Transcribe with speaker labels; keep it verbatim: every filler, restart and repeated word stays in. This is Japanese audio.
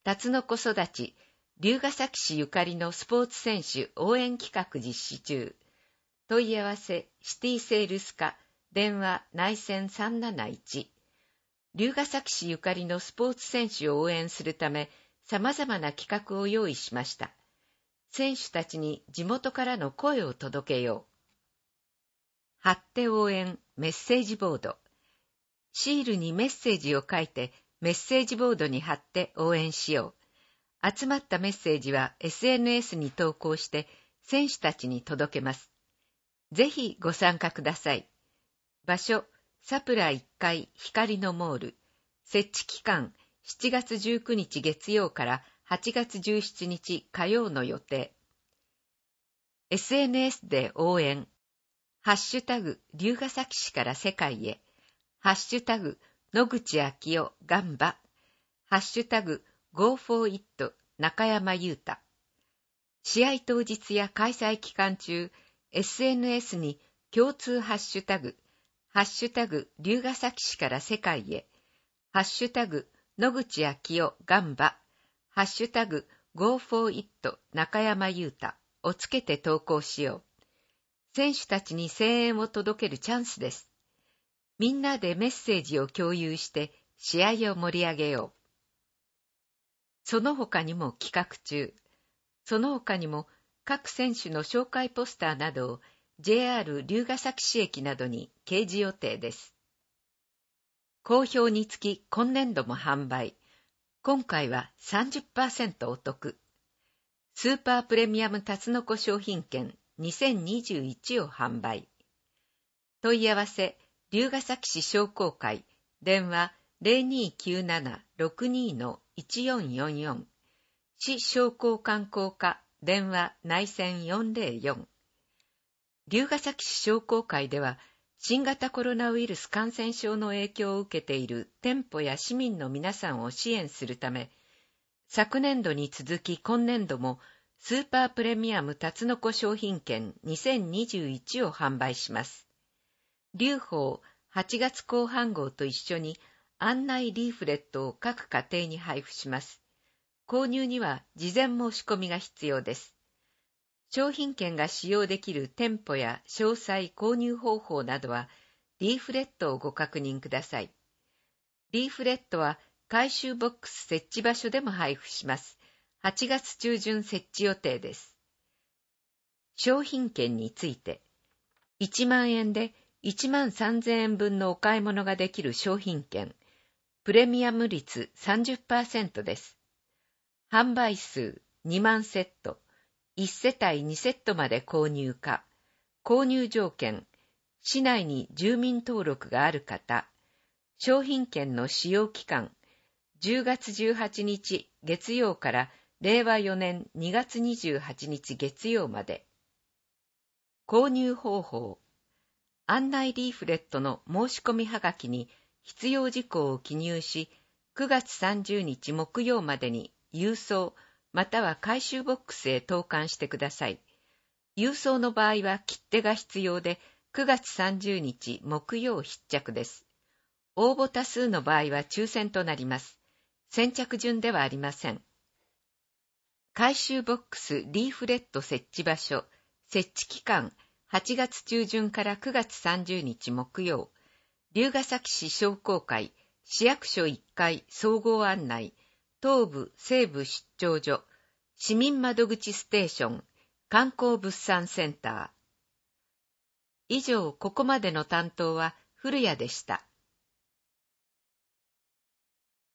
Speaker 1: 辰の子育ち、龍ケ崎市ゆかりのスポーツ選手応援企画実施中。問い合わせ、シティセールス課、電話内線さんなないち。龍ケ崎市ゆかりのスポーツ選手を応援するため、様々な企画を用意しました。選手たちに地元からの声を届けよう。貼って応援メッセージボード。シールにメッセージを書いてメッセージボードに貼って応援しよう。集まったメッセージは エスエヌエス に投稿して選手たちに届けます。ぜひご参加ください。場所、サプラいっかい光のモール。設置期間、しちがつじゅうくにち月曜からはちがつじゅうしちにち火曜の予定。エスエヌエス で応援。ハッシュタグ、龍ケ崎市から世界へ。ハッシュタグ、野口昭夫ガンバ。ハッシュタグ、ゴーフォーイット 中山優太。試合当日や開催期間中、エスエヌエス に共通ハッシュタグ、ハッシュタグ、龍ケ崎市から世界へ。ハッシュタグ、野口昭夫ガンバ。ハッシュタグ、ゴーフォーイット 中山優太をつけて投稿しよう。選手たちに声援を届けるチャンスです。みんなでメッセージを共有して試合を盛り上げよう。その他にも企画中。その他にも各選手の紹介ポスターなどを ジェイアール 龍ケ崎市駅などに掲示予定です。好評につき今年度も販売。今回は さんじゅっパーセント お得。スーパープレミアムタツノコ商品券にせんにじゅういちを販売。問い合わせ、龍ケ崎市商工会、電話 ゼロにーきゅうなな ろくにー いちよんよんよん。市商工観光課、電話内線よんゼロよん。龍ケ崎市商工会では、新型コロナウイルス感染症の影響を受けている店舗や市民の皆さんを支援するため、昨年度に続き今年度もスーパープレミアムタツノコ商品券にせんにじゅういちを販売します。龍宝はちがつこう半号と一緒に案内リーフレットを各家庭に配布します。購入には事前申し込みが必要です。商品券が使用できる店舗や詳細購入方法などはリーフレットをご確認ください。リーフレットは回収ボックス設置場所でも配布します。はちがつちゅうじゅん設置予定です。商品券について、いちまんえんでいちまんさんぜんえんぶんのお買い物ができる商品券、プレミアム率 さんじゅっパーセント です。販売数にまんセット、いち世帯にセットまで購入可。購入条件、市内に住民登録がある方、商品券の使用期間、じゅうがつじゅうはちにち月曜かられいわよねんにがつにじゅうはちにち月曜まで。購入方法。案内リーフレットの申し込みはがきに必要事項を記入し、くがつさんじゅうにち木曜までに郵送または回収ボックスへ投函してください。郵送の場合は切手が必要で、くがつさんじゅうにち木曜必着です。応募多数の場合は抽選となります。先着順ではありません。回収ボックスリーフレット設置場所、設置期間、はちがつちゅうじゅんからくがつさんじゅうにち木曜、龍ケ崎市商工会、市役所いっかい総合案内、東部西部出張所、市民窓口ステーション、観光物産センター。以上、ここまでの担当は古谷でした。